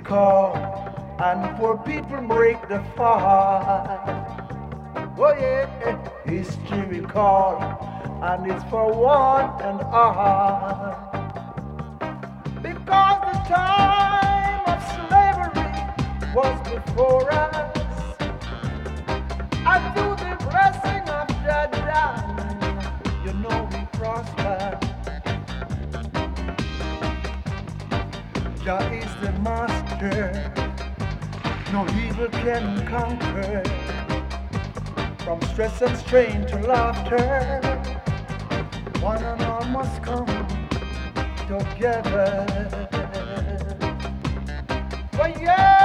recall, and poor people break the fast. Oh yeah, history recall, and it's for one and all. Because the time of slavery was before us, and through the blessing of Jah, you know we prosper. Jah is the master, no evil can conquer. From stress and strain to laughter, one and all must come together. But yeah.